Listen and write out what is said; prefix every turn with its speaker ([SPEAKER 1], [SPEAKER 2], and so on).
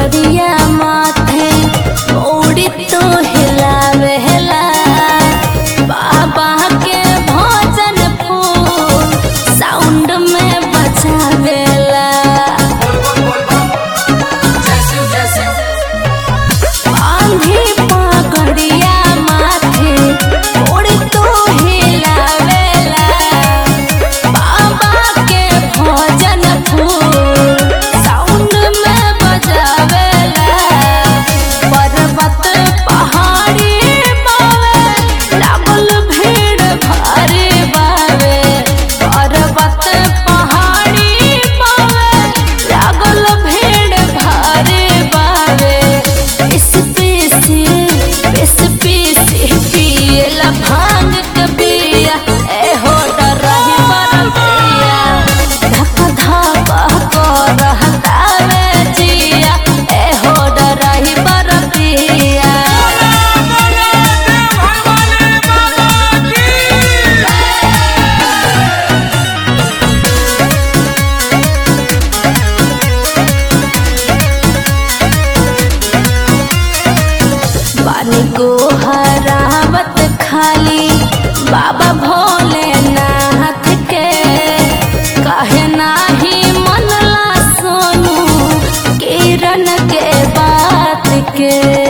[SPEAKER 1] पगड़िया माथे उड़ी तो हिलावेला बाबा के भजन फूल साउंड में बजावेला। आंधी पगड़िया माथे उड़ी तो हिलावेला बाबा के भजन फूल साउंड में बजावेला। पर्वत पहाड़ी बावे लागल भीड़ भारी बावे पर्वत पहाड़ी बावे लागल भीड़ भारी बावे। इस पीसी पियला भांग के बिया ए हो डरही बरतिया धक धक करहतावे जिया ए हो डरही बरतिया। पानी को हरावत खाली बाबा भोलेनाथ के काहे नाही मनला सोनू किरण के बात के।